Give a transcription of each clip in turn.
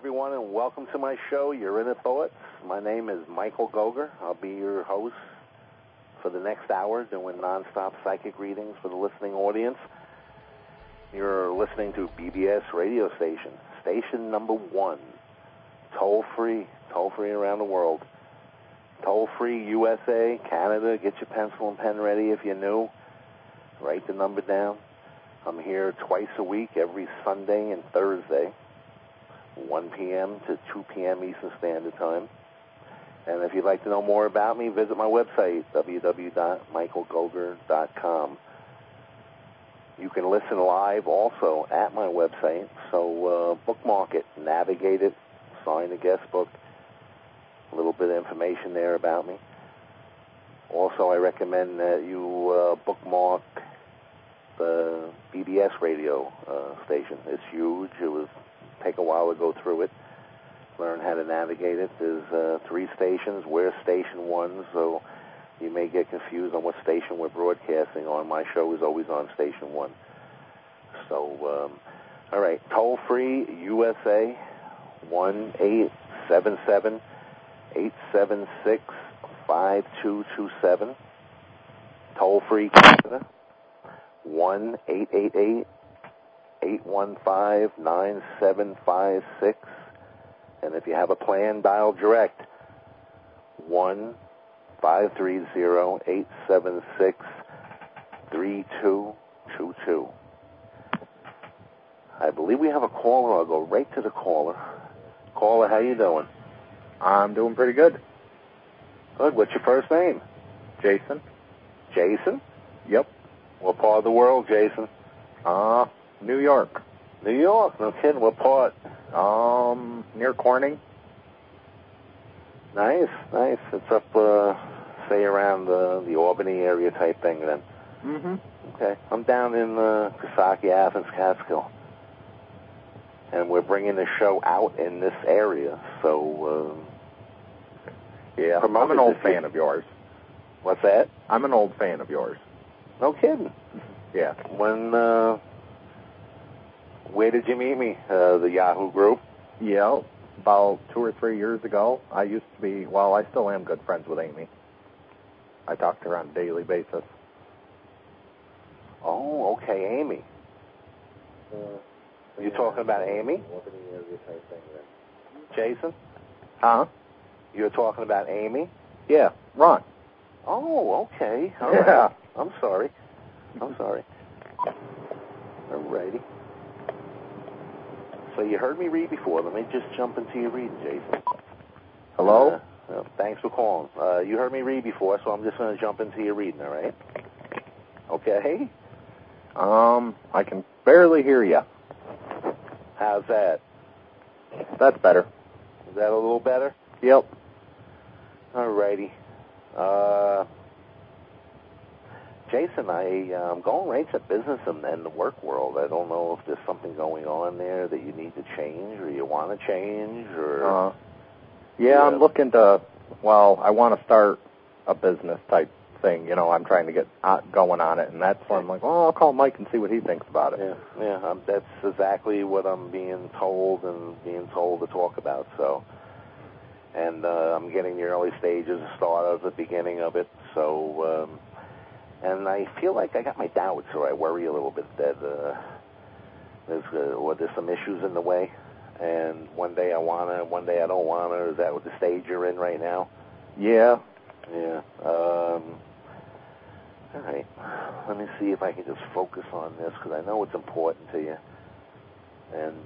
everyone, and welcome to my show, Your Inner Thoughts. My name is Michael Goger. I'll be your host for the next hour, doing nonstop psychic readings for the listening audience. You're listening to BBS radio station, station number 1, toll-free around the world. Toll-free USA, Canada. Get your pencil and pen ready if you're new. Write the number down. I'm here twice a week, every Sunday and Thursday, 1 p.m. to 2 p.m. Eastern Standard Time. And if you'd like to know more about me, visit my website, www.michaelgoger.com. You can listen live also at my website, so bookmark it, navigate it, sign the guest book, a little bit of information there about me. Also, I recommend that you bookmark the BBS radio station. It's huge. It will take a while to go through it, learn how to navigate it. There's 3 stations. We're station 1, so you may get confused on what station we're broadcasting on. My show is always on station 1. So, all right, toll-free USA, 1-877-876-5227. Toll-free Canada, 1-888-815-9756. And if you have a plan, dial direct, 1-530-876-3222. I believe we have a caller. I'll go right to the caller. Caller, how you doing? I'm doing pretty good. Good. What's your first name? Jason. Jason? Yep. What part of the world, Jason? New York. New York? No kidding. What part? Near Corning. Nice. It's up, say, around the Albany area type thing then. Mm-hmm. Okay. I'm down in Coxsackie, Athens, Catskill. And we're bringing the show out in this area, so... yeah, I'm an old fan of yours. What's that? I'm an old fan of yours. No kidding. Yeah. Where did you meet me? The Yahoo group? Yeah, about 2 or 3 years ago. I used to be, well, I still am good friends with Amy. I talk to her on a daily basis. Oh, okay, Amy. You talking about Amy? Jason? Huh? You're talking about Amy? Yeah, Ron. Oh, okay. All yeah. Right. I'm sorry. Alrighty. So you heard me read before. Let me just jump into your reading, Jason. Hello? Thanks for calling. You heard me read before, so I'm just going to jump into your reading, all right? Okay? I can barely hear you. How's that? That's better. Is that a little better? Yep. Alrighty. Jason, I'm going right to business and the work world. I don't know if there's something going on there that you need to change or you want to change or... Yeah, I'm looking to, I want to start a business type thing. You know, I'm trying to get going on it, and that's why I'm like, I'll call Mike and see what he thinks about it. Yeah, that's exactly what I'm being told to talk about, so... And I'm getting the early stages, the start of the beginning of it, so... and I feel like I got my doubts, or I worry a little bit that there's some issues in the way, and one day I want to, one day I don't want to. Is that what the stage you're in right now? Yeah. Yeah. All right. Let me see if I can just focus on this, because I know it's important to you. And...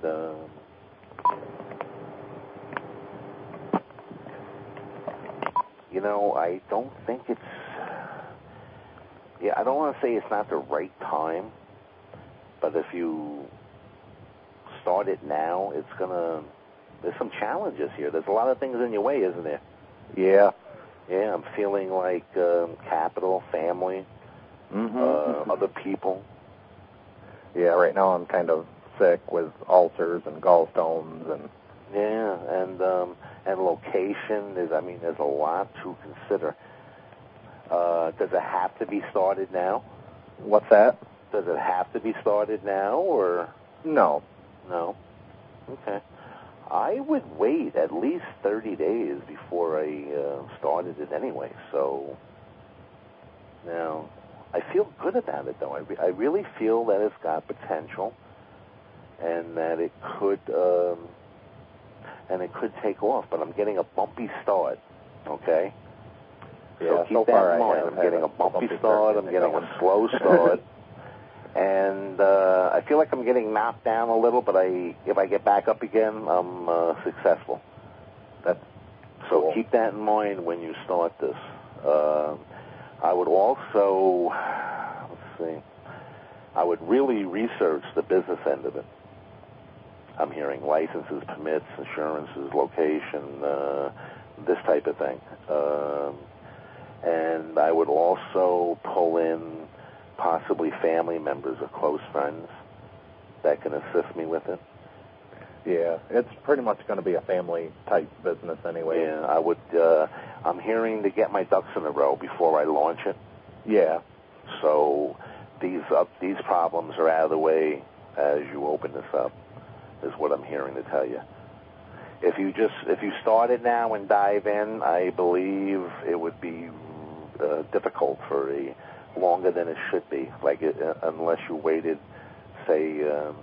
you know, I don't think it's... Yeah, I don't want to say it's not the right time, but if you start it now, it's going to... There's some challenges here. There's a lot of things in your way, isn't there? Yeah. Yeah, I'm feeling like capital, family, other people. Yeah, right now I'm kind of sick with ulcers and gallstones and... Yeah, and location. There's a lot to consider. Does it have to be started now? What's that? Does it have to be started now, or? No. No? Okay. I would wait at least 30 days before I started it anyway. So now I feel good about it, though. I really feel that it's got potential, and that it could take off. But I'm getting a bumpy start. Okay. Yeah, so keep so that far in mind. I'm getting a bumpy start. I'm getting a slow start. And I feel like I'm getting knocked down a little, but if I get back up again, I'm successful. That's so cool. Keep that in mind when you start this. I would also, I would really research the business end of it. I'm hearing licenses, permits, insurances, location, this type of thing. And I would also pull in possibly family members or close friends that can assist me with it. Yeah, it's pretty much going to be a family-type business anyway. Yeah, I would. I'm hearing to get my ducks in a row before I launch it. Yeah. So these problems are out of the way as you open this up, is what I'm hearing to tell you. If you start it now and dive in, I believe it would be difficult for longer than it should be. Like unless you waited, say,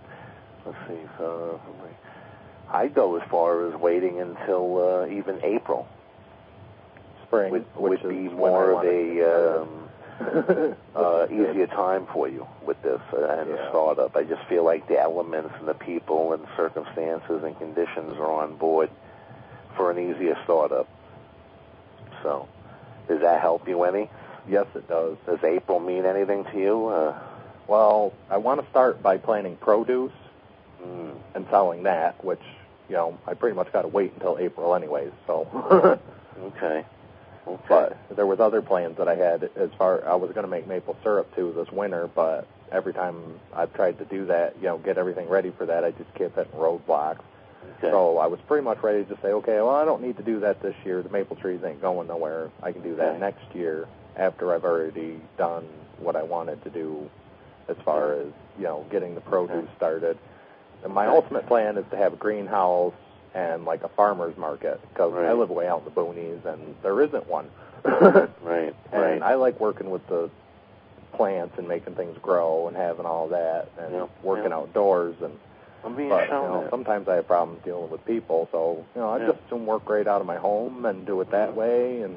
I'd go as far as waiting until even April. Spring would be more of a easier time for you with this and the startup. I just feel like the elements and the people and circumstances and conditions are on board for an easier startup. So, does that help you any? Yes, it does. Does April mean anything to you? Well, I want to start by planting produce and selling that, which, I pretty much got to wait until April anyways, so. Okay. But there was other plans that I had I was going to make maple syrup too this winter, but every time I've tried to do that, get everything ready for that, I just kept hitting roadblocks. Okay. So I was pretty much ready to say, okay, well, I don't need to do that this year. The maple trees ain't going nowhere. I can do that next year after I've already done what I wanted to do as far as, getting the produce started. And my ultimate plan is to have a greenhouse and like a farmer's market, because I live way out in the boonies and there isn't one. Right. And I like working with the plants and making things grow and having all that and working outdoors. And sometimes I have problems dealing with people, so I just assume work right out of my home and do it that way. And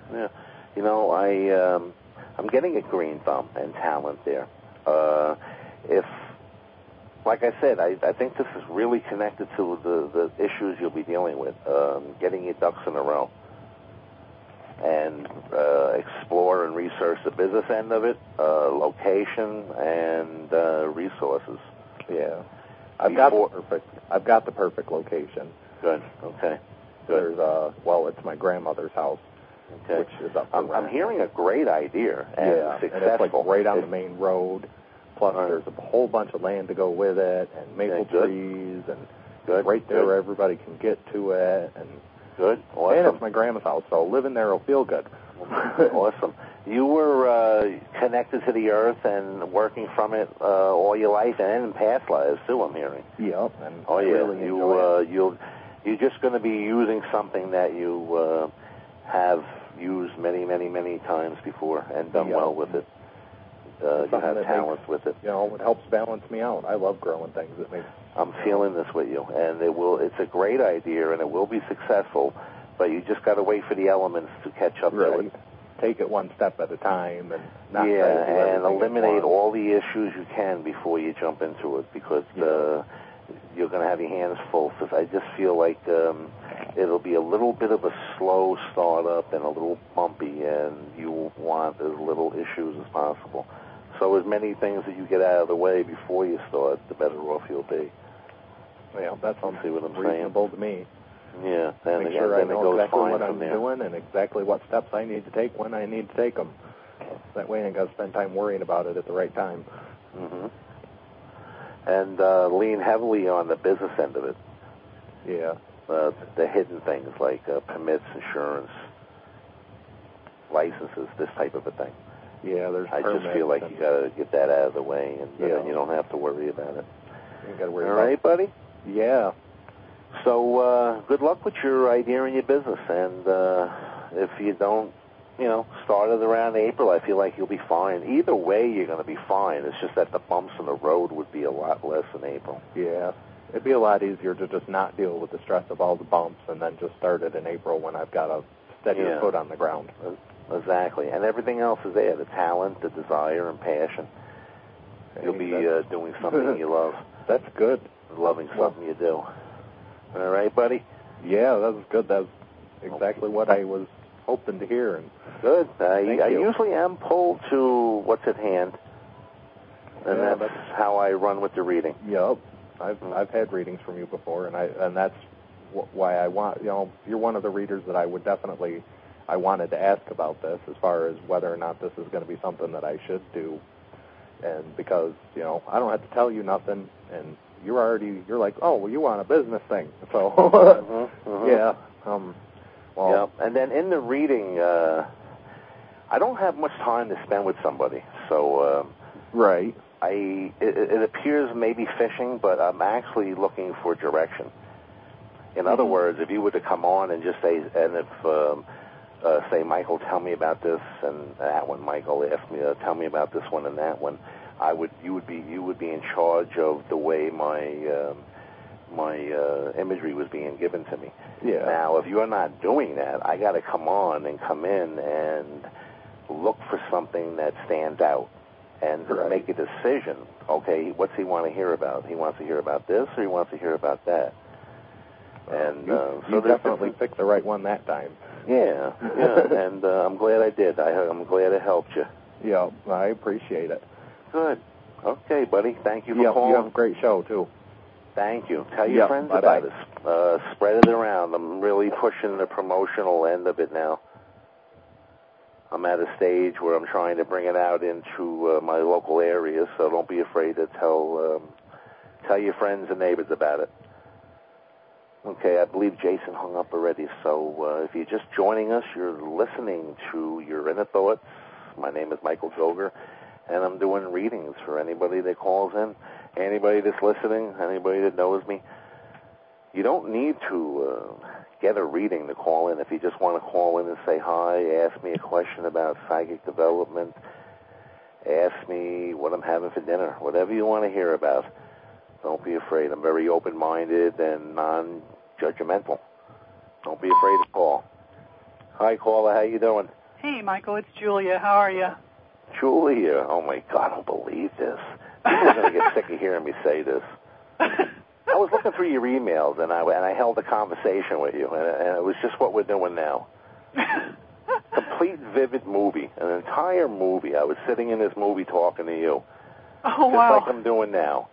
I'm getting a green thumb and talent there. Like I said, I think this is really connected to the issues you'll be dealing with, getting your ducks in a row, and explore and research the business end of it, location, and resources. Yeah. I've got the perfect location. Good. Okay. Good. There's it's my grandmother's house, which is up. I'm hearing a great idea and successful. And it's like right on the main road. Plus, there's a whole bunch of land to go with it, and maple trees, and right there where everybody can get to it. And awesome. And it's my grandma's house, so living there will feel good. Awesome. You were connected to the earth and working from it all your life, and in past lives too, I'm hearing. Yep. And really enjoy it. You're just going to be using something that you have used many, many, many times before and done well with it. You have talent with it. It helps balance me out. I love growing things. I'm feeling this with you, and it's a great idea, and it will be successful, but you just got to wait for the elements to catch up to it. Take it one step at a time, and not and eliminate all the issues you can before you jump into it, because you're going to have your hands full. So I just feel like it'll be a little bit of a slow startup and a little bumpy, and you want as little issues as possible. So as many things that you get out of the way before you start, the better off you'll be. Yeah, that sounds reasonable to me. Yeah. Make sure I know exactly what I'm doing and exactly what steps I need to take when I need to take them. That way I ain't got to spend time worrying about it at the right time. Mm-hmm. And lean heavily on the business end of it. Yeah. The hidden things like permits, insurance, licenses, this type of a thing. Yeah, there's permits. I just feel like you got to get that out of the way, and then you don't have to worry about it. You got to worry about it. All right, buddy? Yeah. So good luck with your idea and your business. And if you don't, start it around April, I feel like you'll be fine. Either way, you're going to be fine. It's just that the bumps in the road would be a lot less in April. Yeah. It'd be a lot easier to just not deal with the stress of all the bumps and then just start it in April when I've got a steadier foot on the ground. Exactly. And everything else is there, the talent, the desire, and passion. You'll be doing something you love. That's good. Loving something you do. All right, buddy? Yeah, that was good. That was exactly what I was hoping to hear. And good. I usually am pulled to what's at hand, and that's how I run with the reading. Yep. I've had readings from you before, and that's why I want, you're one of the readers that I wanted to ask about this as far as whether or not this is going to be something that I should do. And because, I don't have to tell you nothing, and you're like, oh, well, you want a business thing. So, yeah. Well, and then in the reading, I don't have much time to spend with somebody. So, right. It appears maybe fishing, but I'm actually looking for direction. In other words, if you were to come on and just say, and if, say, Michael, tell me about this and that one, Michael asked me, tell me about this one and that one, you would be in charge of the way my imagery was being given to me. Yeah. Now, if you're not doing that, I got to come on and come in and look for something that stands out and make a decision. Okay, what's he want to hear about? He wants to hear about this, or he wants to hear about that. And you definitely picked the right one that time. Yeah, and I'm glad I did. I'm glad it helped you. Yeah, I appreciate it. Good. Okay, buddy. Thank you for calling. You have a great show, too. Thank you. Tell your friends about us. Spread it around. I'm really pushing the promotional end of it now. I'm at a stage where I'm trying to bring it out into my local area, so don't be afraid to tell your friends and neighbors about it. Okay, I believe Jason hung up already, so if you're just joining us, you're listening to Your Inner Thoughts. My name is Michael Joger, and I'm doing readings for anybody that calls in, anybody that's listening, anybody that knows me. You don't need to get a reading to call in. If you just want to call in and say hi, ask me a question about psychic development, ask me what I'm having for dinner, whatever you want to hear about. Don't be afraid. I'm very open-minded and non-judgmental. Don't be afraid to call. Hi, caller. How you doing? Hey, Michael. It's Julia. How are you? Julia. Oh, my God. I don't believe this. People are going to get sick of hearing me say this. I was looking through your emails, and I held a conversation with you, and it was just what we're doing now. Complete, vivid movie. An entire movie. I was sitting in this movie talking to you. Oh, wow. Just like I'm doing now.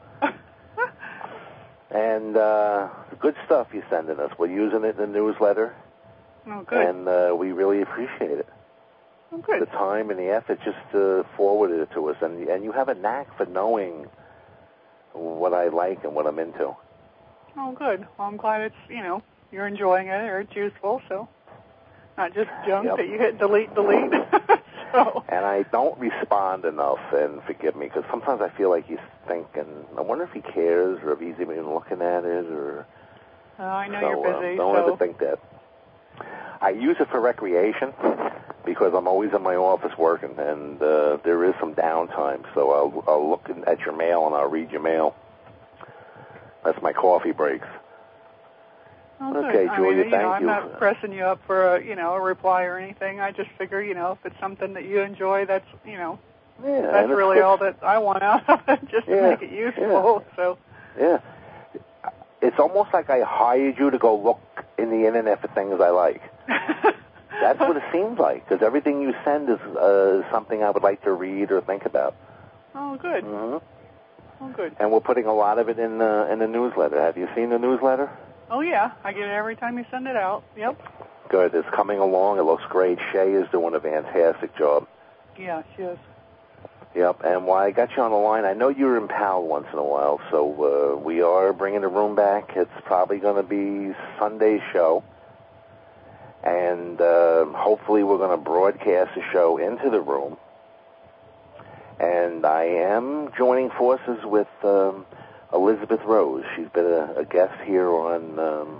And good stuff you're sending us. We're using it in the newsletter. Oh, good. And we really appreciate it. Oh, good. The time and the effort just forwarded it to us. And you have a knack for knowing what I like and what I'm into. Oh, good. Well, I'm glad it's, you're enjoying it or it's useful, so not just junk that you hit delete. So. And I don't respond enough, and forgive me, because sometimes I feel like he's thinking, I wonder if he cares or if he's even looking at it. Or. I know you're busy. Don't ever think that. I use it for recreation because I'm always in my office working, and there is some downtime. So I'll look at your mail and I'll read your mail. That's my coffee breaks. Oh, okay, Julia, thank I'm you. I'm not pressing you up for a reply or anything. I just figure, if it's something that you enjoy, that's, that's really all that I want out of it, just to make it useful. Yeah. So. Yeah. It's almost like I hired you to go look in the internet for things I like. That's what it seems like, because everything you send is something I would like to read or think about. Oh, good. Mm-hmm. Oh, good. And we're putting a lot of it in the newsletter. Have you seen the newsletter? Oh, yeah. I get it every time you send it out. Yep. Good. It's coming along. It looks great. Shay is doing a fantastic job. Yeah, she is. Yep. And while I got you on the line, I know you're in PAL once in a while, so we are bringing the room back. It's probably going to be Sunday's show. And hopefully we're going to broadcast the show into the room. And I am joining forces with a Elizabeth Rose. She's been a guest here on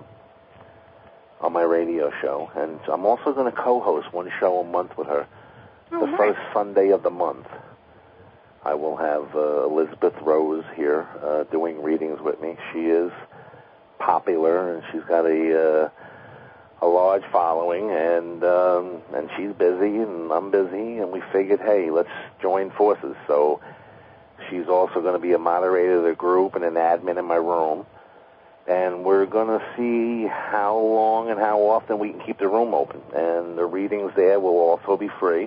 my radio show, and I'm also going to co-host one show a month with her. The first Sunday of the month, I will have Elizabeth Rose here doing readings with me. She is popular, and she's got a large following, and she's busy, and I'm busy, and we figured, hey, let's join forces. So she's also going to be a moderator of the group and an admin in my room, and we're going to see how long and how often we can keep the room open. And the readings there will also be free.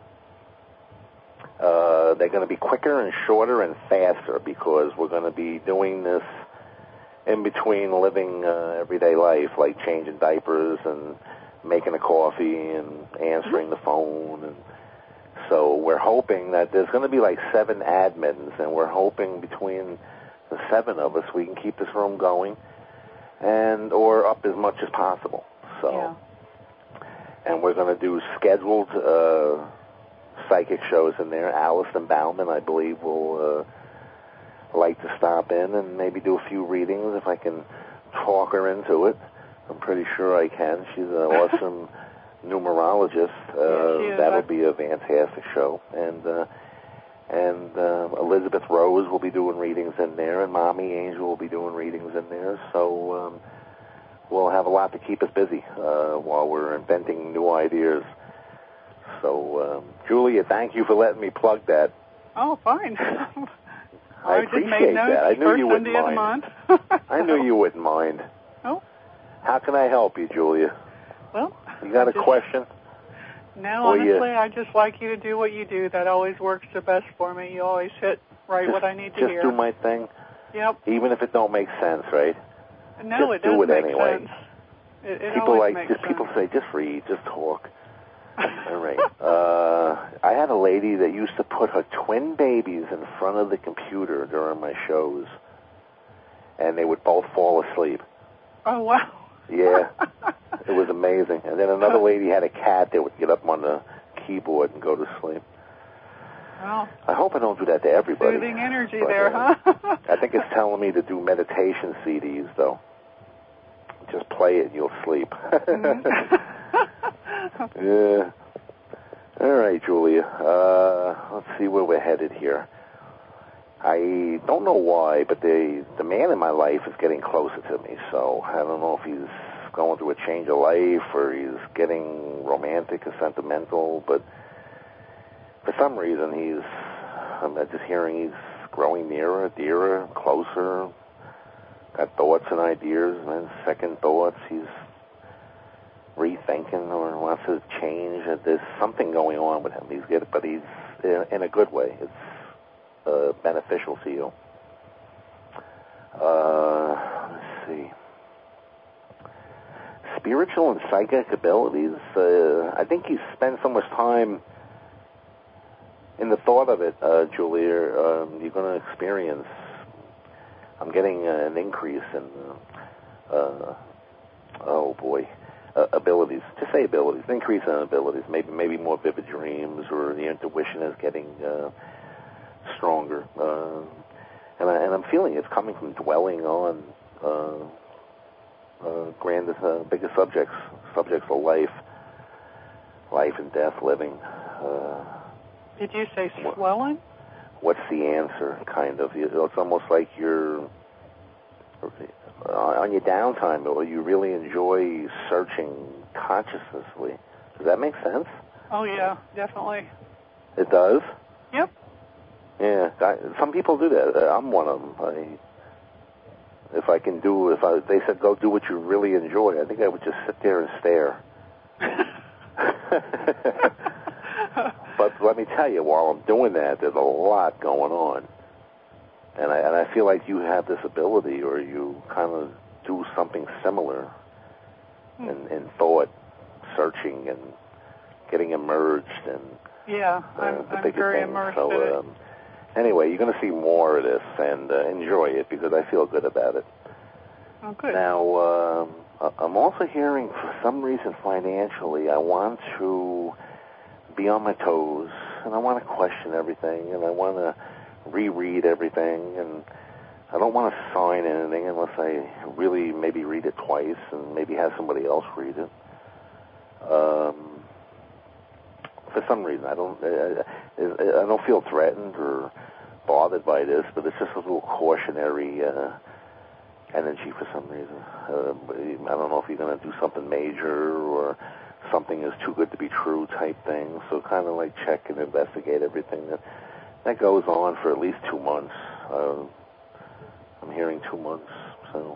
They're going to be quicker and shorter and faster because we're going to be doing this in between living everyday life, like changing diapers and making a coffee and answering the phone. And so we're hoping that there's going to be like 7 admins, and we're hoping between the 7 of us we can keep this room going or up as much as possible. So, and we're going to do scheduled psychic shows in there. Allison Bauman, I believe, will like to stop in and maybe do a few readings if I can talk her into it. I'm pretty sure I can. She's an awesome numerologist. That'll be a fantastic show. And Elizabeth Rose will be doing readings in there, and Mommy Angel will be doing readings in there. So we'll have a lot to keep us busy while we're inventing new ideas. So, Julia, thank you for letting me plug that. Oh, fine. I appreciate that. I knew you wouldn't mind. I knew you wouldn't mind. Oh. How can I help you, Julia? Well, you got a question? No, honestly, I just like you to do what you do. That always works the best for me. You always hit what I need to hear. Just do my thing? Yep. Even if it don't make sense, right? No, just it does do it make anyway. sense. It always makes sense. People say, just read, just talk. All right. I had a lady that used to put her twin babies in front of the computer during my shows, and they would both fall asleep. Oh, wow. Yeah. It was amazing. And then another lady had a cat that would get up on the keyboard and go to sleep. Well, I hope I don't do that to everybody. Soothing energy there, huh? I think it's telling me to do meditation CDs, though. Just play it and you'll sleep. Yeah. All right, Julia. Let's see where we're headed here. I don't know why, but the man in my life is getting closer to me, so I don't know if he's going through a change of life or he's getting romantic or sentimental, but for some reason I'm just hearing he's growing nearer, dearer, closer, got thoughts and ideas, and then second thoughts, he's rethinking or wants to change. There's something going on with him. But he's in a good way. It's beneficial to you. Let's see. Spiritual and psychic abilities. I think he spent so much time in the thought of it, Julia. You're going to experience. I'm getting an increase in. Oh boy. Abilities. Just say abilities. Increase in abilities. Maybe more vivid dreams, or the intuition is getting stronger. And I'm feeling it's coming from dwelling on grandest, bigger subjects of life and death, living. Did you say swelling? What's the answer? Kind of. It's almost like you're on your downtime, or you really enjoy searching consciously. Does that make sense? Oh, yeah, definitely. It does? Yep. Yeah, some people do that. I'm one of them. They said go do what you really enjoy, I think I would just sit there and stare. But let me tell you, while I'm doing that, there's a lot going on. And I feel like you have this ability, or you kind of do something similar in thought, searching and getting immersed in I'm very things. immersed in it. Anyway, you're going to see more of this, and enjoy it, because I feel good about it. Oh, good. Now, I'm also hearing, for some reason financially, I want to be on my toes, and I want to question everything, and I want to reread everything, and I don't want to sign anything unless I really maybe read it twice and maybe have somebody else read it. For some reason, I don't feel threatened or bothered by this, but it's just a little cautionary energy for some reason. I don't know if you're going to do something major or something is too good to be true type thing. So kind of like check and investigate everything that goes on for at least 2 months. I'm hearing 2 months. So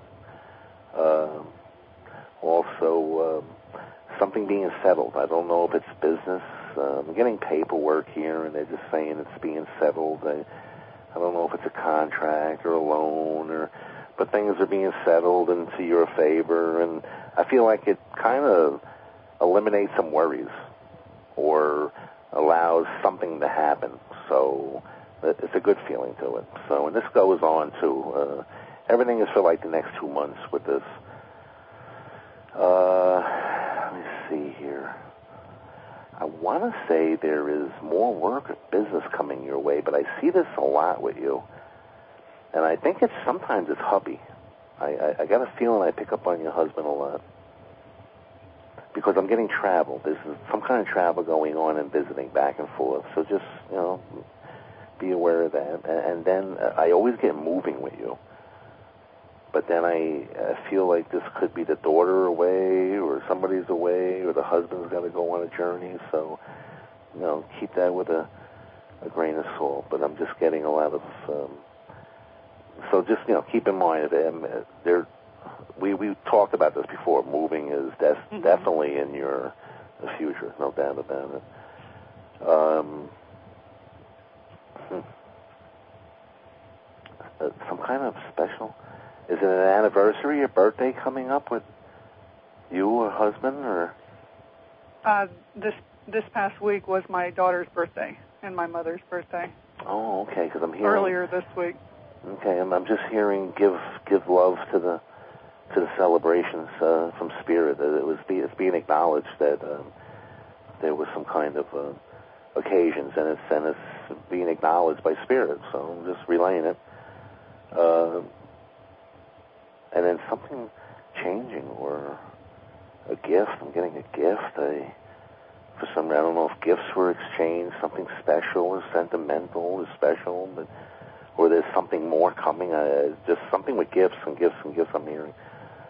also something being settled. I don't know if it's business. I'm getting paperwork here, and they're just saying it's being settled. I don't know if it's a contract or a loan, but things are being settled into your favor, and I feel like it kind of eliminates some worries or allows something to happen. So it's a good feeling to it. So, and this goes on too. Everything is for like the next 2 months with this. Let me see here. I want to say there is more work or business coming your way, but I see this a lot with you. And I think sometimes it's hubby. I got a feeling I pick up on your husband a lot. Because I'm getting travel. There's some kind of travel going on and visiting back and forth. So just, be aware of that. And then I always get moving with you. But then I feel like this could be the daughter away or somebody's away or the husband's got to go on a journey. So, keep that with a grain of salt. But I'm just getting a lot of... so just, keep in mind that we talked about this before. Moving is definitely in your future, no doubt about it. Some kind of special... Is it an anniversary or birthday coming up with you or husband, or? This past week was my daughter's birthday and my mother's birthday. Oh, okay. Because I'm hearing earlier this week. Okay, I'm just hearing give love to the celebrations from Spirit. It's being acknowledged that there was some kind of occasions, and it's being acknowledged by Spirit. So I'm just relaying it. And then something changing or a gift. I'm getting a gift. For some reason, I don't know if gifts were exchanged, something special or sentimental or special, or there's something more coming. Just something with gifts and gifts and gifts I'm hearing.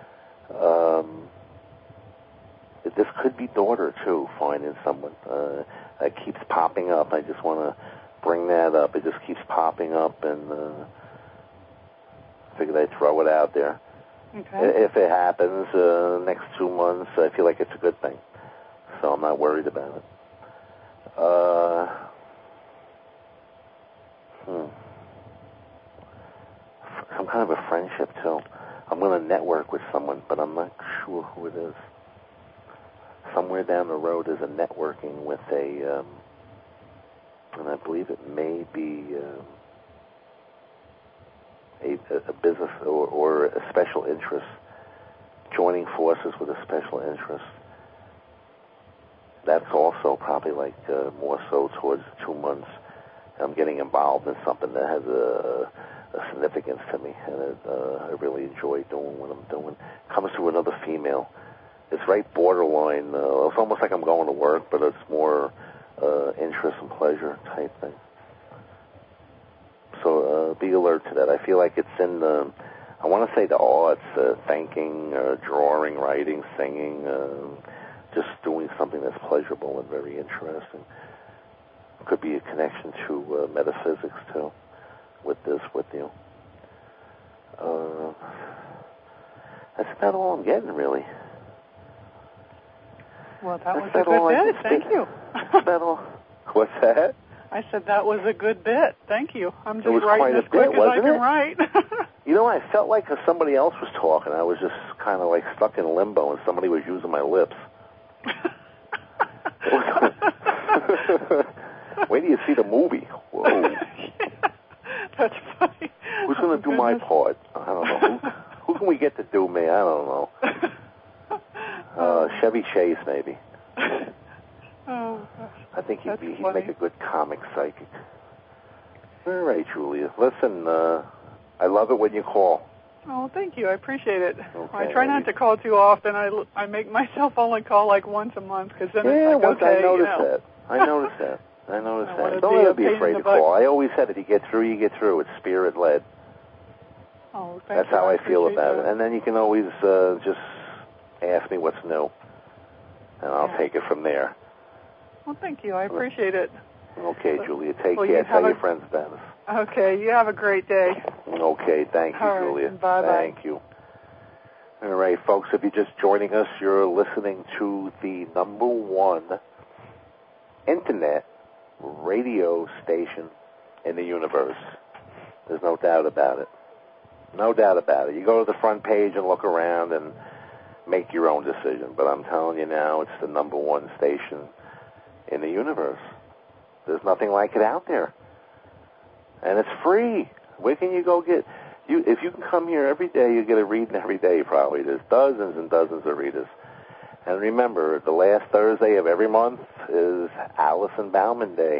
This could be daughter, too, finding someone. It keeps popping up. I just want to bring that up. It just keeps popping up, and figured I'd throw it out there. Okay. If it happens next 2 months, I feel like it's a good thing. So I'm not worried about it. Some kind of a friendship, too. I'm going to network with someone, but I'm not sure who it is. Somewhere down the road is a networking with and I believe it may be a business or a special interest, joining forces with a special interest. That's also probably like more so towards 2 months. I'm getting involved in something that has a significance to me, and I really enjoy doing what I'm doing. Comes to another female. It's right borderline. It's almost like I'm going to work, but it's more interest and pleasure type thing. So be alert to that. I feel like it's in the, I want to say the arts, thinking, drawing, writing, singing, just doing something that's pleasurable and very interesting. Could be a connection to metaphysics, too, with you. That's about all I'm getting, really. Well, that was a good bit. Thank you. That's about all. What's that? I said that was a good bit. Thank you. I'm just writing as quick as I can write. I felt like if somebody else was talking, I was just kind of like stuck in limbo, and somebody was using my lips. Wait till you see the movie. Whoa. Yeah, that's funny. Who's going to do my part? I don't know. Who can we get to do me? I don't know. Chevy Chase, maybe. Oh, gosh. I think he'd make a good comic psychic. All right, Julia. Listen, I love it when you call. Oh, thank you. I appreciate it. Okay, I try not to call too often. I make myself only call like once a month because then it's like, I noticed you know. that. I noticed that. I noticed that. Don't ever be afraid to call. I always said if you get through, you get through. It's spirit-led. Oh, thank That's you. how I feel appreciate about that. it. And then you can always just ask me what's new, and I'll take it from there. Well, thank you. I appreciate it. Okay, Julia. Take care. Tell your friends about us. Okay. You have a great day. Okay. Thank you, All right, Julia. Bye-bye. Thank you. All right, folks, if you're just joining us, you're listening to the #1 internet radio station in the universe. There's no doubt about it. No doubt about it. You go to the front page and look around and make your own decision. But I'm telling you now, it's the #1 station in the universe. There's nothing like it out there. And it's free. Where can you go get... If you can come here every day, you get a reading every day probably. There's dozens and dozens of readers. And remember, the last Thursday of every month is Alison Bauman Day.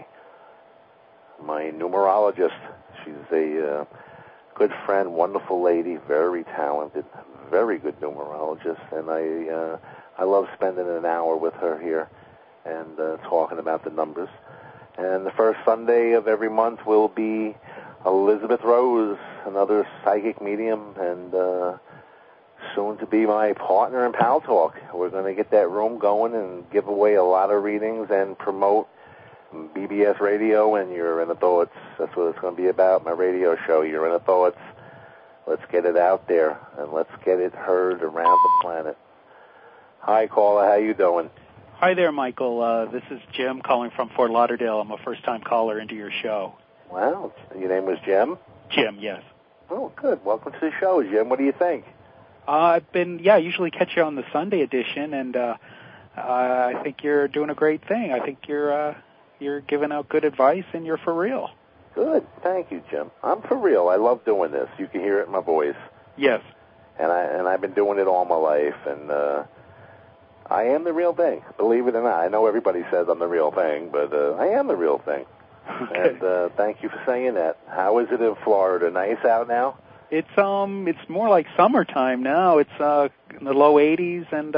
My numerologist. She's a good friend, wonderful lady, very talented, very good numerologist. And I love spending an hour with her here and talking about the numbers. And the first Sunday of every month will be Elizabeth Rose, another psychic medium, and soon to be my partner in Pal Talk. We're going to get that room going and give away a lot of readings and promote BBS Radio and Your Inner Thoughts. That's what it's going to be about, my radio show, Your Inner Thoughts. Let's get it out there, and let's get it heard around the planet. Hi, caller. How you doing? Hi there, Michael. This is Jim calling from Fort Lauderdale. I'm a first-time caller into your show. Wow. Your name was Jim? Jim, yes. Oh, good. Welcome to the show, Jim. What do you think? I usually catch you on the Sunday edition, and I think you're doing a great thing. I think you're giving out good advice, and you're for real. Good. Thank you, Jim. I'm for real. I love doing this. You can hear it in my voice. Yes. And I've been doing it all my life, and I am the real thing. Believe it or not. I know everybody says I'm the real thing, but I am the real thing. Okay. And thank you for saying that. How is it in Florida? Nice out now? It's more like summertime now. It's in the low 80s, and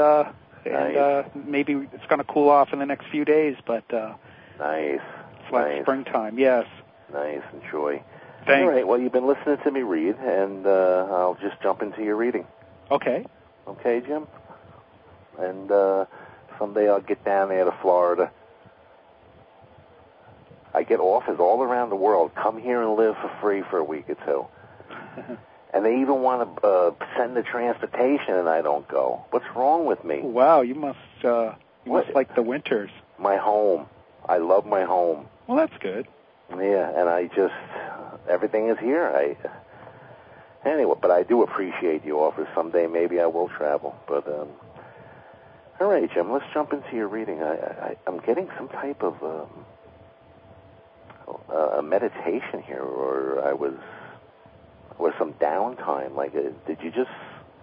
maybe it's going to cool off in the next few days, but nice. It's like springtime. Yes. Nice. Enjoy. Thanks. All right. Well, you've been listening to me read, and I'll just jump into your reading. Okay. Okay, Jim? And someday I'll get down there to Florida. I get offers all around the world. Come here and live for free for a week or two. And they even want to send the transportation, and I don't go. What's wrong with me? Wow, you must like the winters. My home. I love my home. Well, that's good. Yeah, and everything is here. Anyway, but I do appreciate the offers. Someday maybe I will travel. But all right, Jim, let's jump into your reading. I'm getting some type of a meditation here, or I was some downtime. Like, did you just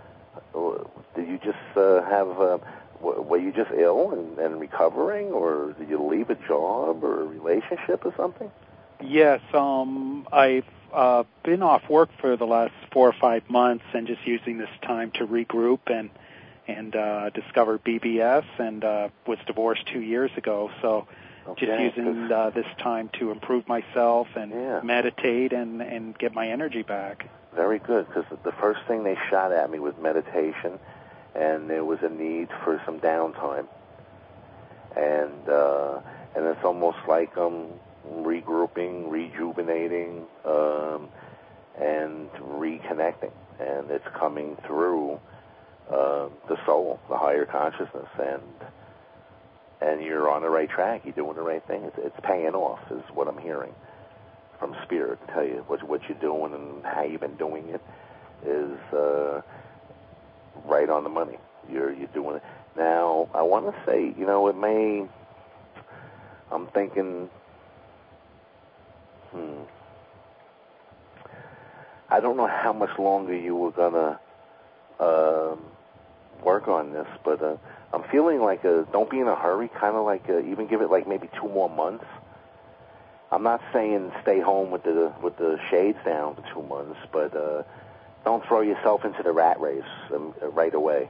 have? Were you just ill and recovering, or did you leave a job or a relationship or something? Yes, I've been off work for the last 4 or 5 months, and just using this time to regroup and discover BBS, and was divorced 2 years ago, so. Okay, just using this time to improve myself and meditate and get my energy back. Very good, because the first thing they shot at me was meditation, and there was a need for some downtime. And it's almost like regrouping, rejuvenating, and reconnecting. And it's coming through the soul, the higher consciousness, and you're on the right track. You're doing the right thing. It's paying off, is what I'm hearing from Spirit. Tell you what you're doing and how you've been doing it is right on the money. You're doing it. Now, I want to say, it may. I'm thinking. I don't know how much longer you were gonna work on this, but I'm feeling like don't be in a hurry, kind of like even give it like maybe 2 more months, I'm not saying stay home with the shades down for 2 months, but don't throw yourself into the rat race right away.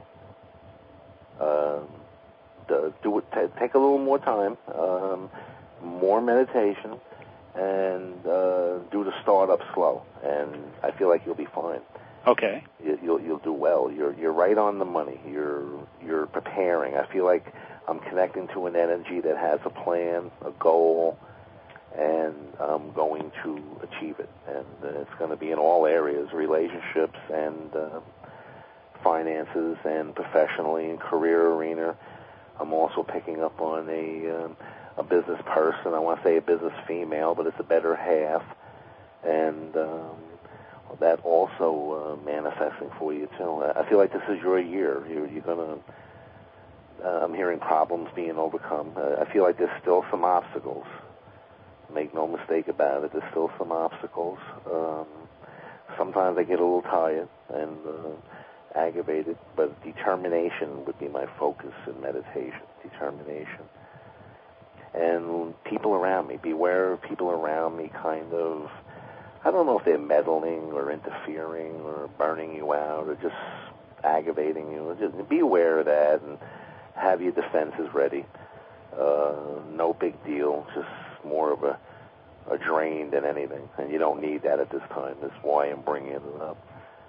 Take a little more time, more meditation, and do the startup slow. And I feel like you'll be fine. Okay. You'll do well. You're right on the money. You're preparing. I feel like I'm connecting to an energy that has a plan, a goal, and I'm going to achieve it. And it's going to be in all areas, relationships and finances and professionally and career arena. I'm also picking up on a business person. I want to say a business female, but it's a better half. And that also manifesting for you, too. I feel like this is your year. You're going to... I'm hearing problems being overcome. I feel like there's still some obstacles. Make no mistake about it. There's still some obstacles. Sometimes I get a little tired and aggravated, but determination would be my focus in meditation. Determination. And people around me. Beware of people around me kind of... I don't know if they're meddling or interfering or burning you out or just aggravating you. Just be aware of that and have your defenses ready. No big deal. Just more of a drain than anything. And you don't need that at this time. That's why I'm bringing it up.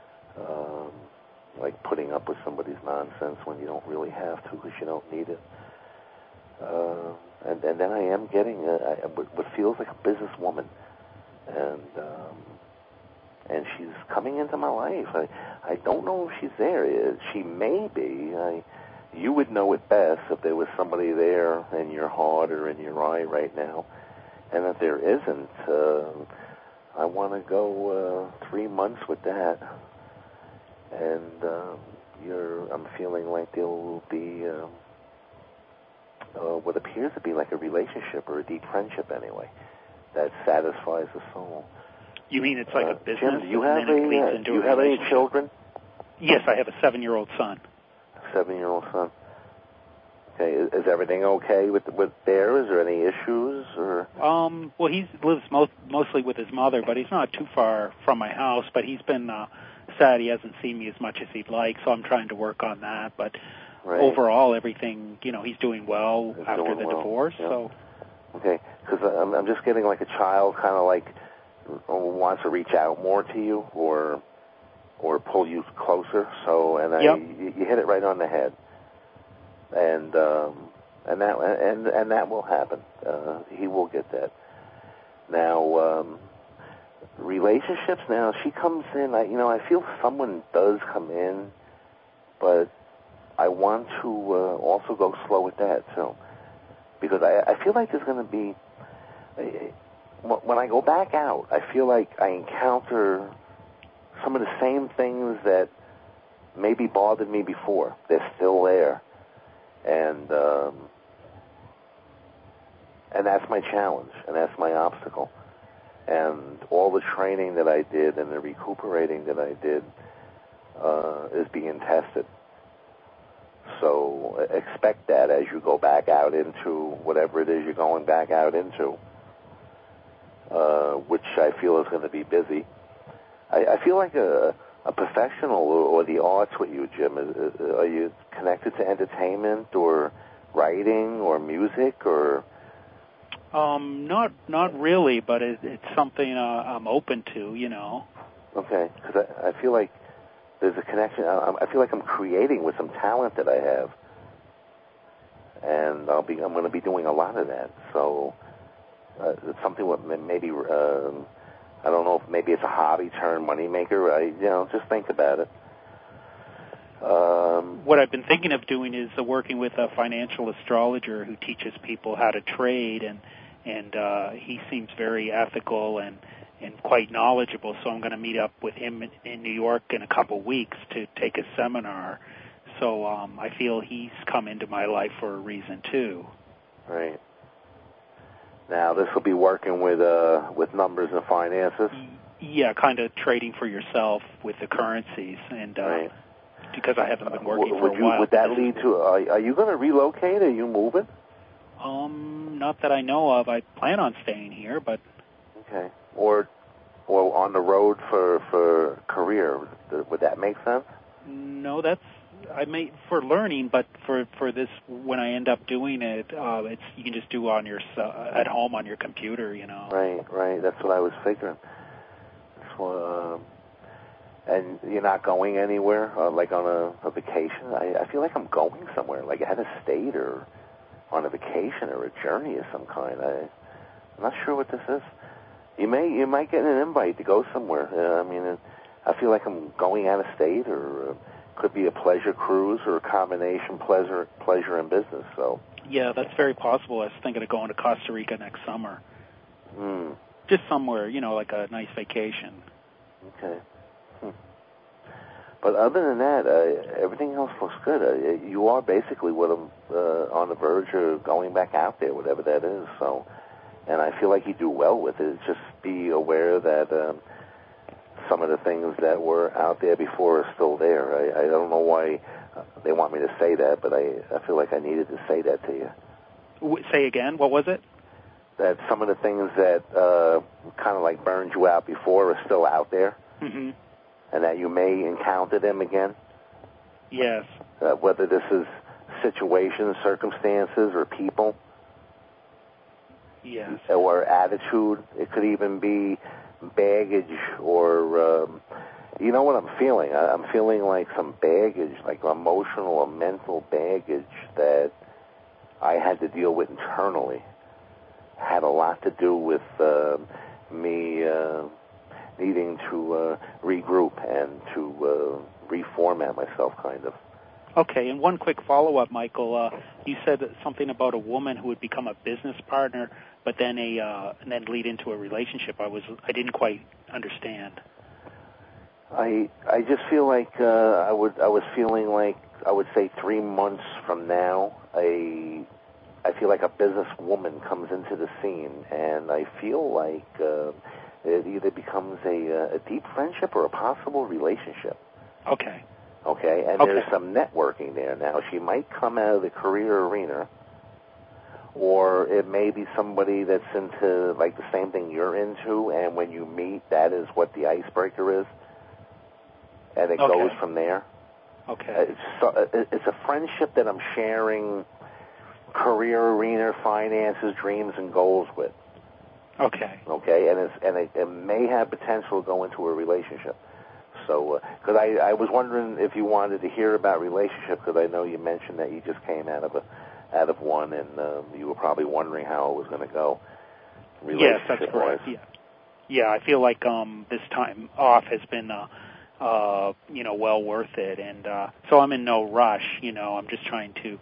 Like putting up with somebody's nonsense when you don't really have to because you don't need it. And then I am getting what feels like a businesswoman. And she's coming into my life. I don't know if she's there. She may be. You would know it best if there was somebody there in your heart or in your eye right now. And if there isn't, I want to go 3 months with that. And I'm feeling like there will be what appears to be like a relationship or a deep friendship anyway that satisfies the soul. You mean it's like a business? Jim, do you have any children? Yes, I have a 7-year-old son. A 7-year-old son. Okay, is everything okay with there? Is there any issues or? Well, he lives mostly with his mother, but he's not too far from my house. But he's been sad he hasn't seen me as much as he'd like, so I'm trying to work on that. But overall, everything, he's doing well after the divorce. Yeah. So. Okay, because I'm just getting like a child kind of like wants to reach out more to you or pull you closer. So you hit it right on the head, and that will happen. He will get that. Now relationships. Now she comes in. I feel someone does come in, but I want to also go slow with that too. Because I feel like there's going to be, when I go back out, I feel like I encounter some of the same things that maybe bothered me before. They're still there. And that's my challenge, and that's my obstacle. And all the training that I did and the recuperating that I did is being tested. So expect that as you go back out into whatever it is you're going back out into, which I feel is going to be busy. I feel like a professional or the arts with you, Jim. Are you connected to entertainment or writing or music or? Not really, but it's something I'm open to, Okay, because I feel like there's a connection. I feel like I'm creating with some talent that I have, and I'm going to be doing a lot of that. So it's something what maybe I don't know if maybe it's a hobby turned moneymaker. Just think about it. What I've been thinking of doing is working with a financial astrologer who teaches people how to trade, and he seems very ethical and quite knowledgeable, so I'm going to meet up with him in New York in a couple weeks to take a seminar. So I feel he's come into my life for a reason, too. Right. Now, this will be working with numbers and finances? Yeah, kind of trading for yourself with the currencies, and because I haven't been working for a while. Would that lead to, are you going to relocate? Are you moving? Not that I know of. I plan on staying here, but... Okay. Or on the road for career. Would that make sense? No, I may for learning, but for this, when I end up doing it, it's you can just do on your at home on your computer, you know. Right. That's what I was figuring. And you're not going anywhere, like on a vacation? I feel like I'm going somewhere, like out of state or on a vacation or a journey of some kind. I'm not sure what this is. You might get an invite to go somewhere. I feel like I'm going out of state, or could be a pleasure cruise, or a combination pleasure and business. So yeah, that's very possible. I was thinking of going to Costa Rica next summer. Just somewhere, like a nice vacation. Okay. But other than that, everything else looks good. You are basically on the verge of going back out there, whatever that is. So, and I feel like you do well with it. Just be aware that some of the things that were out there before are still there. I don't know why they want me to say that, but I feel like I needed to say that to you. Say again, what was it? That some of the things that kind of like burned you out before are still out there. Mm-hmm. And that you may encounter them again? Yes. Whether this is situations, circumstances, or people? Yes. Or attitude. It could even be baggage or, you know what I'm feeling? I'm feeling like some baggage, like emotional or mental baggage that I had to deal with internally. Had a lot to do with me... needing to regroup and to reformat myself, kind of. Okay, and one quick follow-up, Michael. You said something about a woman who would become a business partner, but then and then lead into a relationship. I didn't quite understand. I just feel like I was feeling like I would say 3 months from now, I feel like a businesswoman comes into the scene, and I feel like. It either becomes a deep friendship or a possible relationship. Okay. And there's some networking there. Now, she might come out of the career arena, or it may be somebody that's into, like, the same thing you're into, and when you meet, that is what the icebreaker is, and it goes from there. Okay. It's a friendship that I'm sharing career arena, finances, dreams, and goals with. Okay, and it may have potential to go into a relationship. So, because I was wondering if you wanted to hear about relationship, because I know you mentioned that you just came out of one, and you were probably wondering how it was going to go. Yes, that's correct. Yeah. I feel like this time off has been, well worth it, and so I'm in no rush. I'm just trying to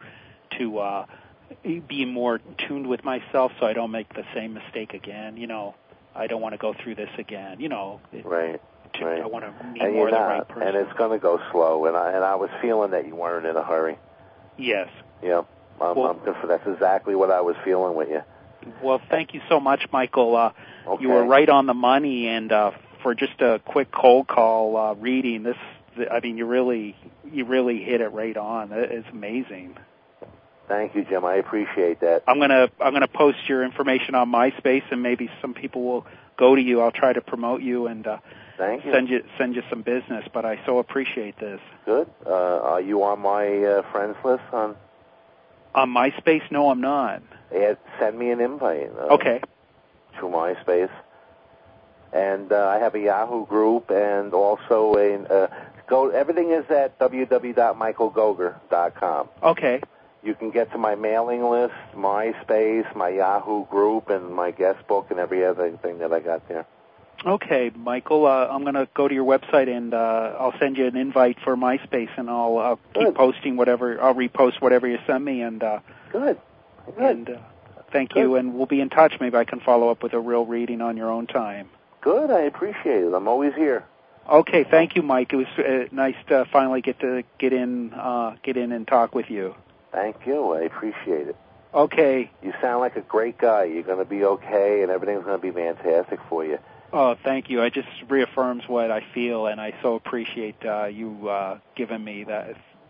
be more tuned with myself so I don't make the same mistake again. I don't want to go through this again. Right. I want to meet more of the right person. And it's going to go slow. And I was feeling that you weren't in a hurry. Yes. Yeah. That's exactly what I was feeling with you. Well, thank you so much, Michael. Okay. You were right on the money, and for just a quick cold call reading, you really hit it right on. It's amazing. Thank you, Jim. I appreciate that. I'm gonna post your information on MySpace, and maybe some people will go to you. I'll try to promote you and thank you. Send you some business. But I so appreciate this. Good. Are you on my friends list on MySpace? No, I'm not. Send me an invite. Okay. To MySpace, and I have a Yahoo group, and also everything is at www.michaelgoger.com. Okay. You can get to my mailing list, MySpace, my Yahoo group, and my guest book, and every other thing that I got there. Okay, Michael, I'm going to go to your website, and I'll send you an invite for MySpace, and I'll keep posting whatever. I'll repost whatever you send me, and Good. And thank you, and we'll be in touch. Maybe I can follow up with a real reading on your own time. Good, I appreciate it. I'm always here. Okay, thank you, Mike. It was nice to finally get in and talk with you. Thank you. I appreciate it. Okay. You sound like a great guy. You're going to be okay, and everything's going to be fantastic for you. Oh, thank you. It just reaffirms what I feel, and I so appreciate you giving me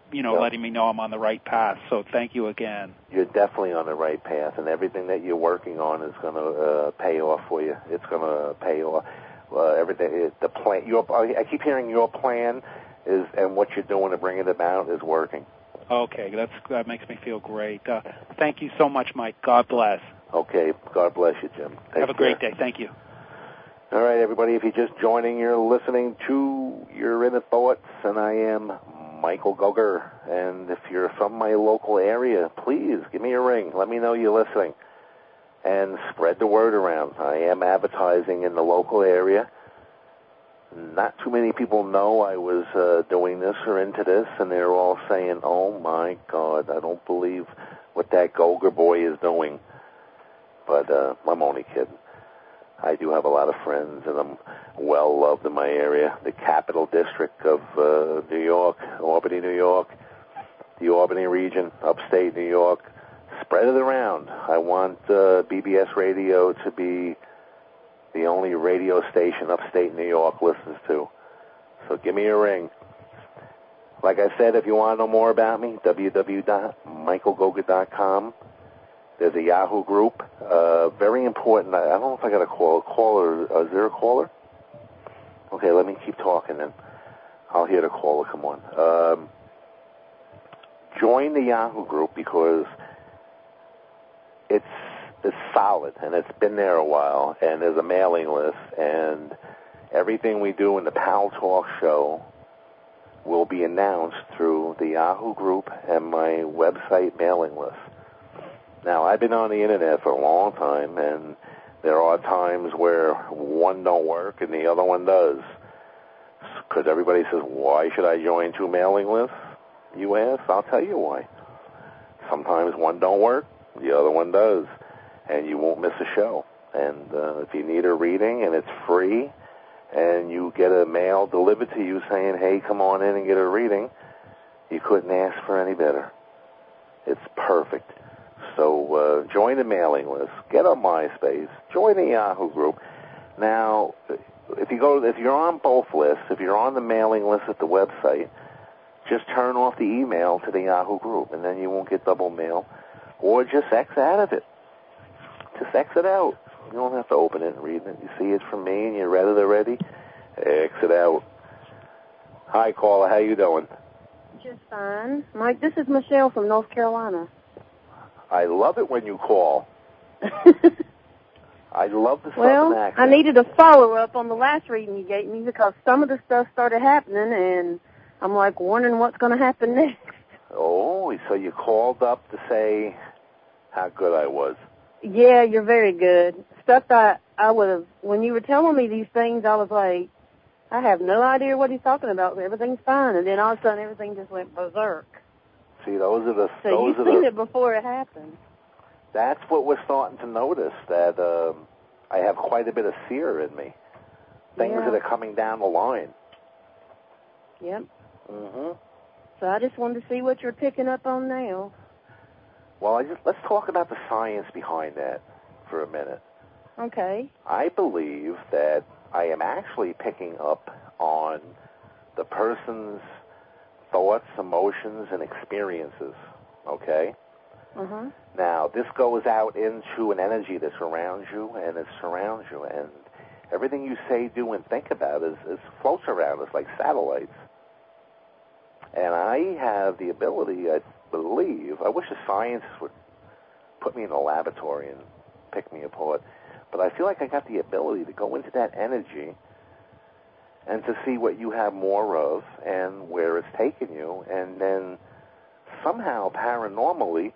letting me know I'm on the right path. So thank you again. You're definitely on the right path, and everything that you're working on is going to pay off for you. It's going to pay off. Everything, the plan. I keep hearing your plan is, and what you're doing to bring it about is working. Okay, that makes me feel great. Thank you so much, Mike. God bless. Okay, God bless you, Jim. Have a great day. Thank you. All right, everybody, if you're just joining, you're listening to Your Inner Thoughts, and I am Michael Gugger. And if you're from my local area, please give me a ring. Let me know you're listening. And spread the word around. I am advertising in the local area. Not too many people know I was doing this or into this, and they're all saying, oh, my God, I don't believe what that Gugger boy is doing. But I'm only kidding. I do have a lot of friends, and I'm well-loved in my area, the Capital District of New York, Albany, New York, the Albany region, upstate New York. Spread it around. I want BBS Radio to be the only radio station upstate New York listens to. So give me a ring. Like I said, if you want to know more about me, www.michaelgogger.com. There's a Yahoo group. Very important. I don't know if I got a caller. Is there a caller? Okay, let me keep talking then. I'll hear the caller come on. Join the Yahoo group because it's solid, and it's been there a while, and there's a mailing list, and everything we do in the Pal Talk show will be announced through the Yahoo group and my website mailing list. Now, I've been on the Internet for a long time, and there are times where one don't work and the other one does. Because everybody says, why should I join two mailing lists? You ask, I'll tell you why. Sometimes one don't work, the other one does, and you won't miss a show. And if you need a reading and it's free, and you get a mail delivered to you saying, hey, come on in and get a reading, you couldn't ask for any better. It's perfect. So join the mailing list, get on MySpace, join the Yahoo group. Now, if you're on both lists, if you're on the mailing list at the website, just turn off the email to the Yahoo group, and then you won't get double mail. Or just X out of it. Just X it out. You don't have to open it and read it. You see it from me and you read it already, X it out. Hi, caller. How you doing? Just fine. Mike, this is Michelle from North Carolina. I love it when you call. I love the Southern accent. I needed a follow-up on the last reading you gave me because some of the stuff started happening, and I'm like wondering what's going to happen next. Oh, so you called up to say how good I was. Yeah, you're very good. Stuff that I would have, when you were telling me these things, I was like, I have no idea what he's talking about. Everything's fine. And then all of a sudden, everything just went berserk. See, those are the... So you've seen it before it happened. That's what we're starting to notice, that I have quite a bit of fear in me. Things that are coming down the line. Yep. Mm-hmm. So I just wanted to see what you're picking up on now. Well, let's talk about the science behind that for a minute. Okay. I believe that I am actually picking up on the person's thoughts, emotions, and experiences, okay? Uh-huh. Now, this goes out into an energy that surrounds you, and it surrounds you, and everything you say, do, and think about is floats around us like satellites. And I have the ability, I believe, I wish the scientists would put me in a laboratory and pick me apart, but I feel like I got the ability to go into that energy and to see what you have more of and where it's taken you, and then somehow, paranormally,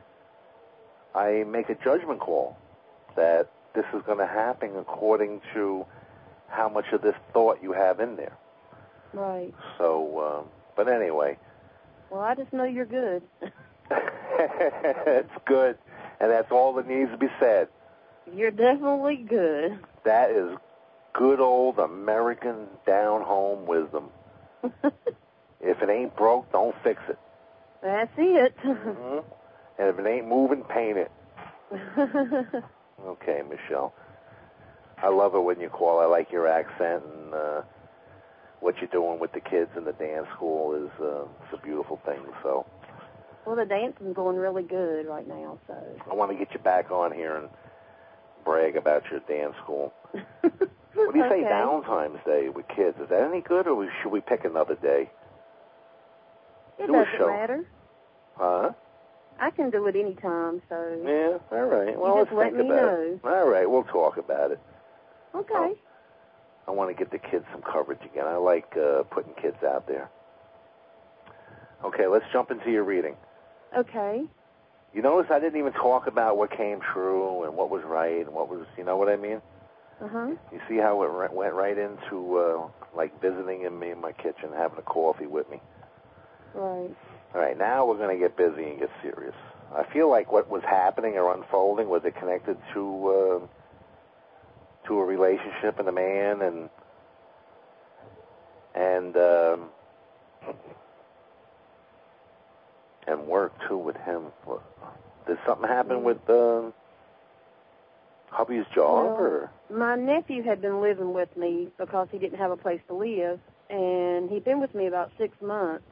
I make a judgment call that this is going to happen according to how much of this thought you have in there. Right. So, but anyway. Well, I just know you're good. It's good, and that's all that needs to be said. You're definitely good. That is good old American down-home wisdom. If it ain't broke, don't fix it. That's it. Mm-hmm. And if it ain't moving, paint it. Okay, Michelle. I love it when you call. I like your accent, and what you're doing with the kids in the dance school is it's a beautiful thing. So. Well, the dancing's going really good right now, so. I want to get you back on here and brag about your dance school. What do you say, Valentine's Day with kids? Is that any good, or should we pick another day? It doesn't matter. Huh? I can do it any time, so. Yeah, all right. Well, let's think about it. All right, we'll talk about it. Okay. I want to get the kids some coverage again. I like putting kids out there. Okay, let's jump into your reading. Okay. You notice I didn't even talk about what came true and what was right and what was, you know what I mean? Uh-huh. You see how it went right into, like, visiting me in my kitchen, having a coffee with me. Right. All right, now we're going to get busy and get serious. I feel like what was happening or unfolding, was it connected to a relationship and a man and work, too, with him? Did something happen with hubby's job? Or? My nephew had been living with me because he didn't have a place to live, and he'd been with me about 6 months.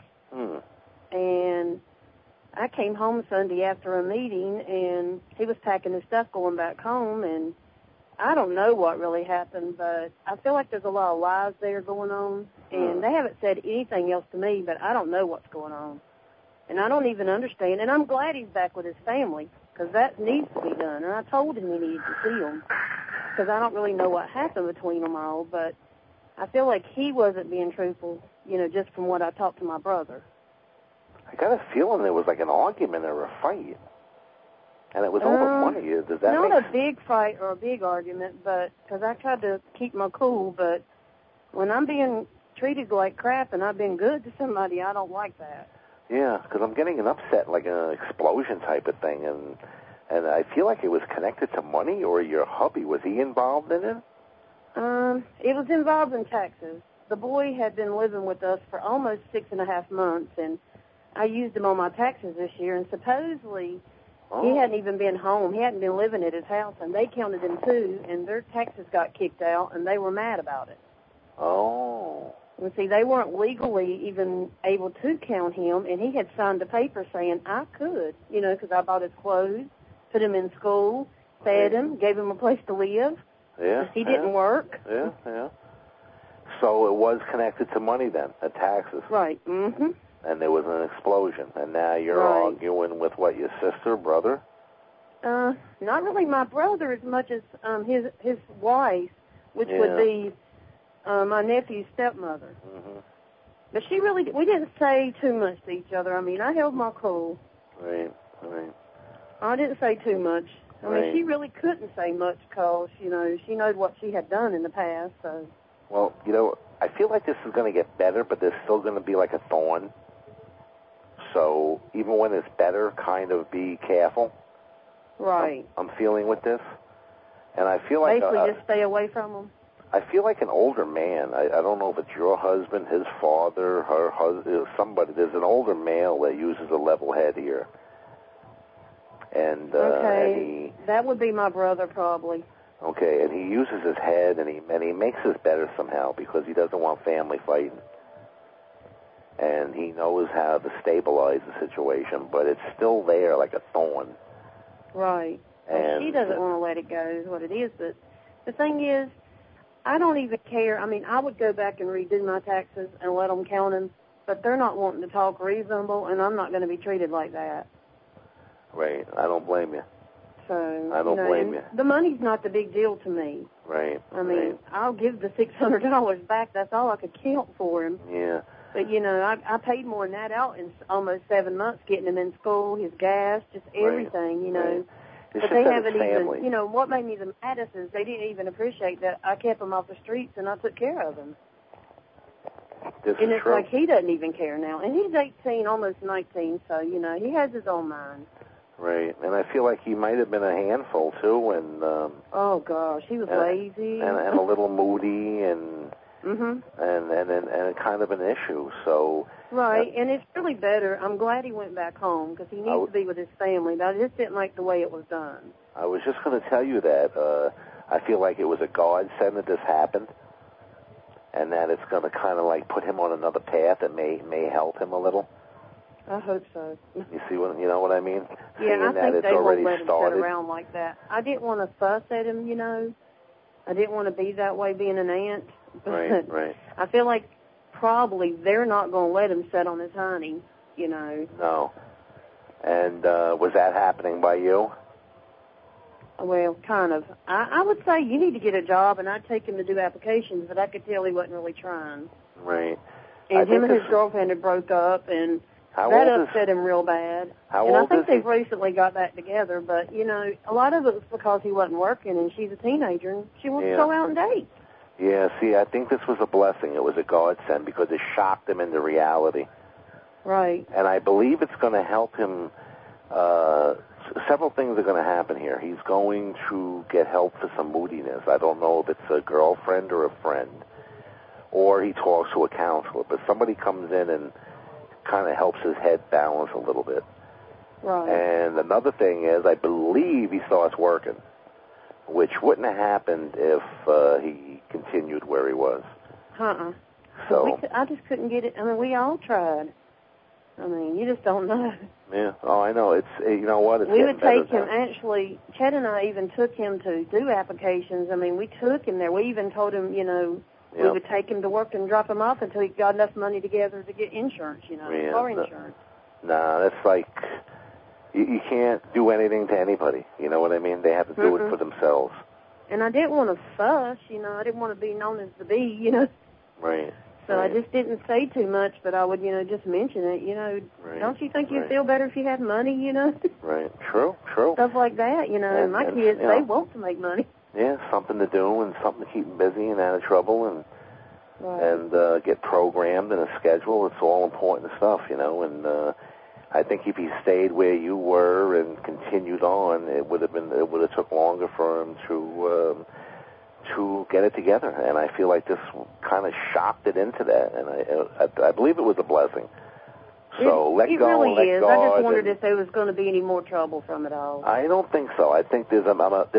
And I came home Sunday after a meeting, and he was packing his stuff going back home, and I don't know what really happened, but I feel like there's a lot of lies there going on, and they haven't said anything else to me, but I don't know what's going on. And I don't even understand, and I'm glad he's back with his family, because that needs to be done, and I told him he needed to see them, because I don't really know what happened between them all, but I feel like he wasn't being truthful, you know, just from what I talked to my brother. I got a feeling there was like an argument or a fight, and it was over money. Does that not a big fight or a big argument, but because I tried to keep my cool, but when I'm being treated like crap and I've been good to somebody, I don't like that. Yeah, because I'm getting an upset, like an explosion type of thing, and I feel like it was connected to money, or your hubby. Was he involved in it? It was involved in taxes. The boy had been living with us for almost 6.5 months, and I used him on my taxes this year, and supposedly he hadn't even been home. He hadn't been living at his house, and they counted him too, and their taxes got kicked out, and they were mad about it. Oh. And see, they weren't legally even able to count him, and he had signed a paper saying I could, you know, because I bought his clothes, put him in school, fed him, gave him a place to live. Yeah. He didn't work. Yeah, yeah. So it was connected to money then, at taxes. Right. Mm-hmm. And there was an explosion, and now you're arguing with what, your sister, brother? Not really my brother as much as his wife, which would be my nephew's stepmother. Mm-hmm. But we didn't say too much to each other. I mean, I held my cool. Right, right. I didn't say too much. I mean, she really couldn't say much because, you know, she knows what she had done in the past, so. Well, you know, I feel like this is going to get better, but there's still going to be like a thorn. So even when it's better, kind of be careful. Right. I'm feeling with this. And I feel like... Basically just stay away from them. I feel like an older man. I don't know if it's your husband, his father, her husband, somebody. There's an older male that uses a level head here. And, okay, that would be my brother probably. Okay, and he uses his head, and he makes this better somehow because he doesn't want family fighting. And he knows how to stabilize the situation, but it's still there like a thorn. Right. And she doesn't want to let it go is what it is. But the thing is, I don't even care. I mean, I would go back and redo my taxes and let them count them, but they're not wanting to talk reasonable, and I'm not going to be treated like that. Right. I don't blame you. So, I don't blame you. The money's not the big deal to me. Right. I mean, I'll give the $600 back. That's all I could count for him. Yeah. But, you know, I paid more than that out in almost 7 months, getting him in school, his gas, just everything, you know. Right. But they haven't even, you know, what made me the maddest is they didn't even appreciate that I kept him off the streets and I took care of him. And it's like he doesn't even care now. And he's 18, almost 19, so, you know, he has his own mind. Right, and I feel like he might have been a handful, too, and... oh, gosh, he was lazy. And a little moody, and... And kind of an issue, so... Right, and it's really better. I'm glad he went back home, because he needs to be with his family, but I just didn't like the way it was done. I was just going to tell you that. I feel like it was a godsend that this happened, and that it's going to kind of like put him on another path that may help him a little. I hope so. You see what, you know what I mean? Yeah, Seeing I think they won't let him sit around like that. I didn't want to fuss at him, you know. I didn't want to be that way being an aunt. But right. I feel like probably they're not going to let him sit on his honey, you know. No. And was that happening by you? Well, kind of. I would say you need to get a job, and I'd take him to do applications, but I could tell he wasn't really trying. Right. And him and his girlfriend had broke up, and that upset him real bad. And I think they've recently got back together, but, you know, a lot of it was because he wasn't working, and she's a teenager, and she wants to go out and date. Yeah, see, I think this was a blessing. It was a godsend because it shocked him into reality. Right. And I believe it's going to help him. Several things are going to happen here. He's going to get help for some moodiness. I don't know if it's a girlfriend or a friend, or he talks to a counselor, but somebody comes in and kind of helps his head balance a little bit. Right. And another thing is, I believe he starts working, which wouldn't have happened if he continued where he was. So I just couldn't get it. I mean, we all tried. I mean, you just don't know. Yeah. Oh, I know. It's, you know what? It's we would take him, now. actually, Chet and I even took him to do applications. I mean, we took him there. We even told him, you know, we would take him to work and drop him off until he got enough money together to get insurance, you know, car insurance. No, that's like, you can't do anything to anybody. You know what I mean? They have to do it for themselves. And I didn't want to fuss, you know. I didn't want to be known as the bee, you know. Right. So I just didn't say too much, but I would, you know, just mention it, you know. Don't you think you'd feel better if you had money, you know? Right. True. Stuff like that, you know. And my kids, they want to make money. Yeah, something to do and something to keep them busy and out of trouble and get programmed in a schedule. It's all important stuff, you know. And I think if he stayed where you were and continued on, it would have took longer for him to get it together. And I feel like this kind of shocked it into that. And I believe it was a blessing. So let go. It really is. I just wondered if there was going to be any more trouble from it all. I don't think so. I think there's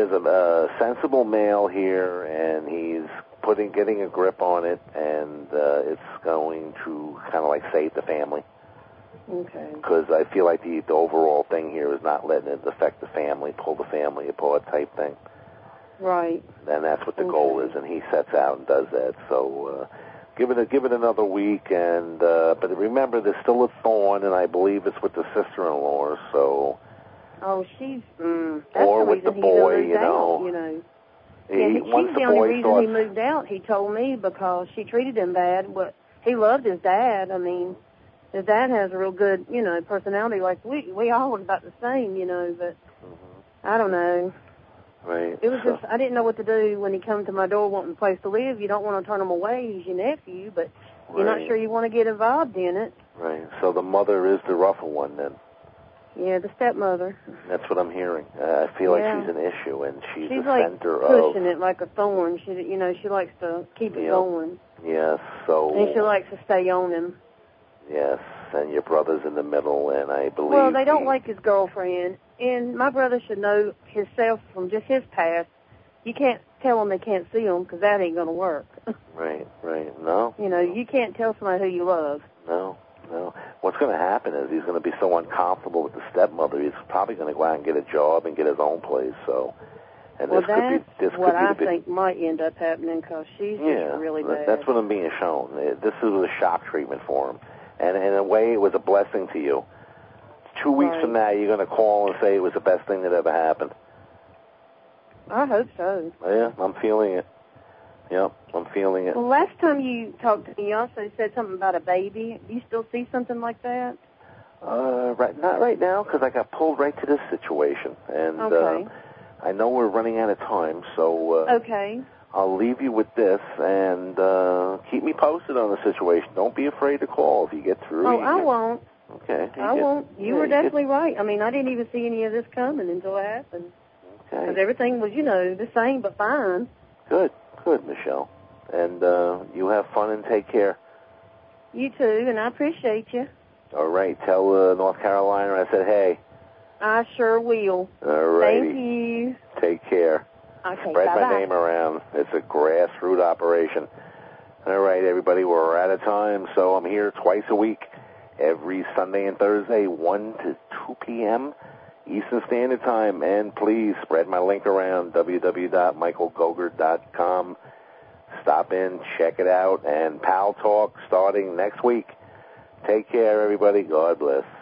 a sensible male here, and he's getting a grip on it, and it's going to kind of like save the family. Okay. Because I feel like the overall thing here is not letting it affect the family, pull the family apart type thing. Right. And that's what the goal is, and he sets out and does that. So give it another week, and but remember, there's still a thorn, and I believe it's with the sister-in-law. So. Oh, she's. That's or the with the reason boy, he moved out, you know. She's the only reason he moved out. He told me because she treated him bad. But he loved his dad. I mean, his dad has a real good, you know, personality. Like we all were about the same, you know. But I don't know. Right. It was just, I didn't know what to do when he come to my door wanting a place to live. You don't want to turn him away. He's your nephew, but you're not sure you want to get involved in it. Right. So the mother is the rougher one then. Yeah, the stepmother. That's what I'm hearing. I feel like she's an issue, and she's the center of... She's like pushing it like a thorn. She, you know, she likes to keep it going. Yes, so... And she likes to stay on him. Yes, and your brother's in the middle, and I believe... Well, they don't like his girlfriend, and my brother should know himself from just his past. You can't tell them they can't see him, because that ain't going to work. Right. No. You know, you can't tell somebody who you love. No. What's going to happen is he's going to be so uncomfortable with the stepmother, he's probably going to go out and get a job and get his own place, so... And well, that's what I think might end up happening, because she's just really bad. That's what I'm being shown. This was a shock treatment for him. And in a way, it was a blessing to you. 2 weeks from now, you're going to call and say it was the best thing that ever happened. I hope so. Yeah, I'm feeling it. Yep, I'm feeling it. Well, last time you talked to me, you also said something about a baby. Do you still see something like that? Not right now, because I got pulled right to this situation. And I know we're running out of time, so I'll leave you with this, and keep me posted on the situation. Don't be afraid to call if you get through. Oh, I won't. Okay. I won't. You were definitely right. I mean, I didn't even see any of this coming until it happened. Okay. Because everything was, you know, the same but fine. Good, Michelle. And you have fun and take care. You too, and I appreciate you. All right. Tell North Carolina I said hey. I sure will. All right. Thank you. Take care. Okay, Spread bye-bye. my name around. It's a grassroots operation. All right, everybody, we're out of time, so I'm here twice a week, every Sunday and Thursday, 1 to 2 p.m. Eastern Standard Time. And please spread my link around, www.michaelgogert.com. Stop in, check it out, and Pal Talk starting next week. Take care, everybody. God bless.